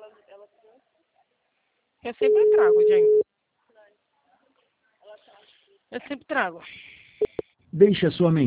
Eu sempre trago, gente. Eu sempre trago. Deixe a sua